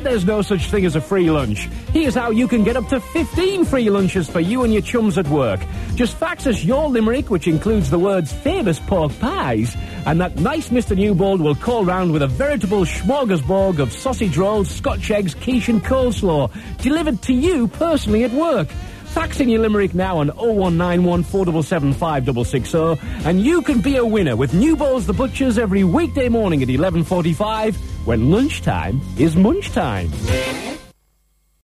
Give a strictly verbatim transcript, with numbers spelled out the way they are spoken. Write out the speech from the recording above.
there's no such thing as a free lunch. Here's how you can get up to fifteen free lunches for you and your chums at work. Just fax us your limerick, which includes the words famous pork pies, and that nice Mister Newbold will call round with a veritable smorgasbord of sausage rolls, Scotch eggs, quiche and coleslaw, delivered to you personally at work. Fax in your limerick now on oh one nine one, four seven seven, five six six oh, and you can be a winner with Newbold's the Butchers every weekday morning at eleven forty-five, when lunchtime is munch time.